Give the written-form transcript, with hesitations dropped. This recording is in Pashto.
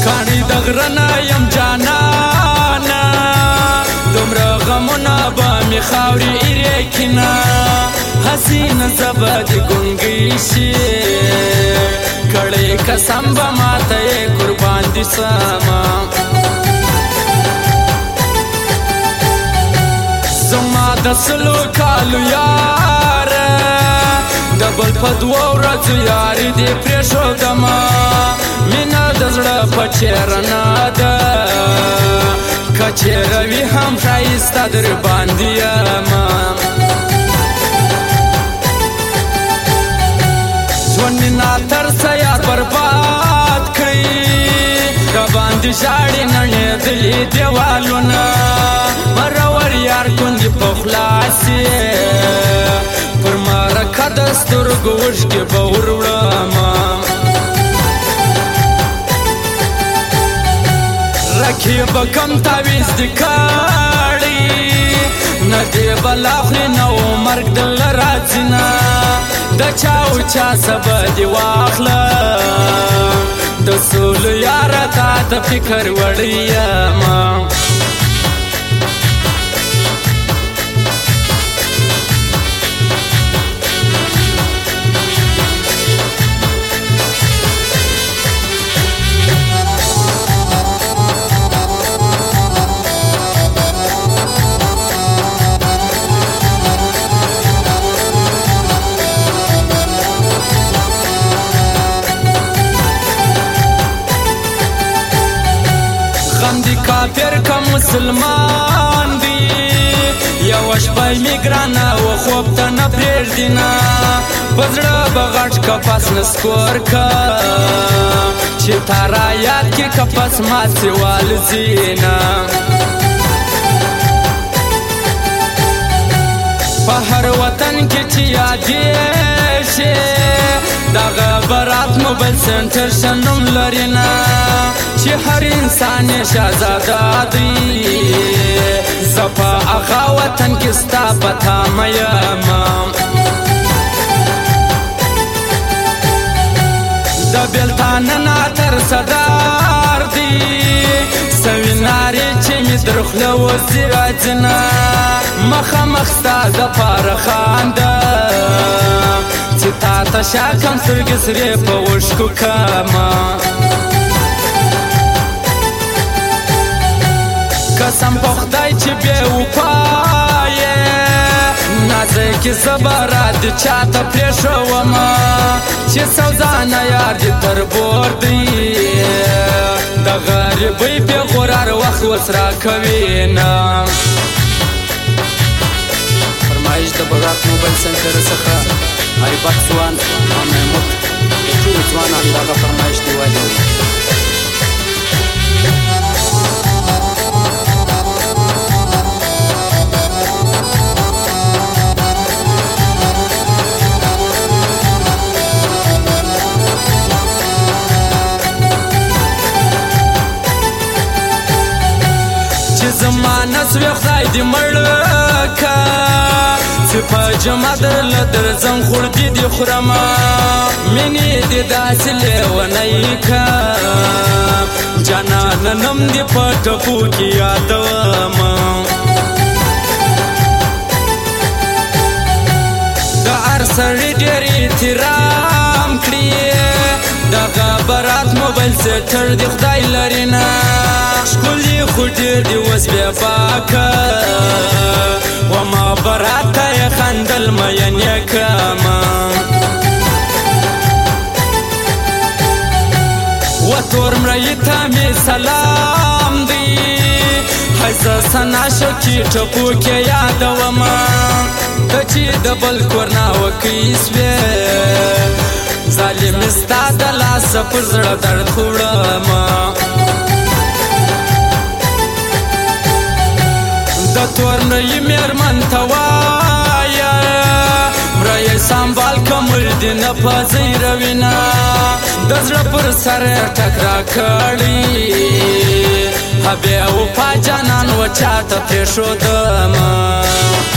کاڼي د غره نه یم جانانه دومره غمونه به مې خاورې ایرې کینه حسینه زه به دې ګونګۍ شي کړی قسم به ماته یې قربان دي سمه زما د سلو کالو یاره د بل په دوو ورځو یاري دې پرېښودمه مینه د زړه په چیره نه ده که چیره وي هم ښایسته در باندې یمه ژوند مې ناترسه یار برباد کړي راباندې ژاړي نړېدلي دیوالونه مرور یار کندې په خلاص پر مرکه د سترګو اوښکې به ور وړمه رقیبه کم تعویض دې کړی نه دې بلا خوري نه و مرګ دله راځي نه د چا و چا سبه دې واخله د سولو یاره تا د فکر وړی یمه کافر که مسلمان دی یو شپه می ګرانه و خوب ته نه پرېږدي نه په زړه به غټ کپس نسکور که چې تا را یاد کې کپس ماسې والځي نه په هر وطن کې چې یادېږي دغه برات موبایل سنټر ښه نوم لري نه چې هر انسان یې شهزاده دی زه په هغه وطن کې ستا په تامه یمه د بېلتانه ناترسدار دی سوي نارې چې مې در خوله وځي راځي نه مخامخ ستا دپاره خانده چې تا ته شا کم سترګې سرې په اوښکو کمه قسم په خدای چې بې وفایې نازکې زبره دې چاته پرېښومه چې سوځانه یار دې تر بور دی د غریبۍ بې غرار وخت اوس راکوي نه فرمایش د برات موبایل سنټر څخه ایبک ځوان او محمود د ټولو ځوانانو دغه فرمایش دی وایي زمانه سوی خدای دی مړکه چې په جمع درله درځم خوردي دي خورمه مینې دې داسې لیونی که جانانه نوم دې په ټپو کې یادومه د هر سړي ډېر احترام کړي دغه برات موبایل سنټر دې خدای لري نه ښکلي خو ډېر دې اوس بې باکه وما برات ته یې خندل مین یې کړمه و تور مړی ته مې سلام دی هی زه سنا شوکي ټپو کې یادومه ته چې د بل کور ناوکۍ سوې ظالم ستا د لاسه پر زړه درد خو وړمه د تور مړی مېرمن ته وایه مړی سنبال که مړ دې نه په ځیروینه د زړه پر سر یې ټک راکړي بې وفا جانان و چاته پرېښودمه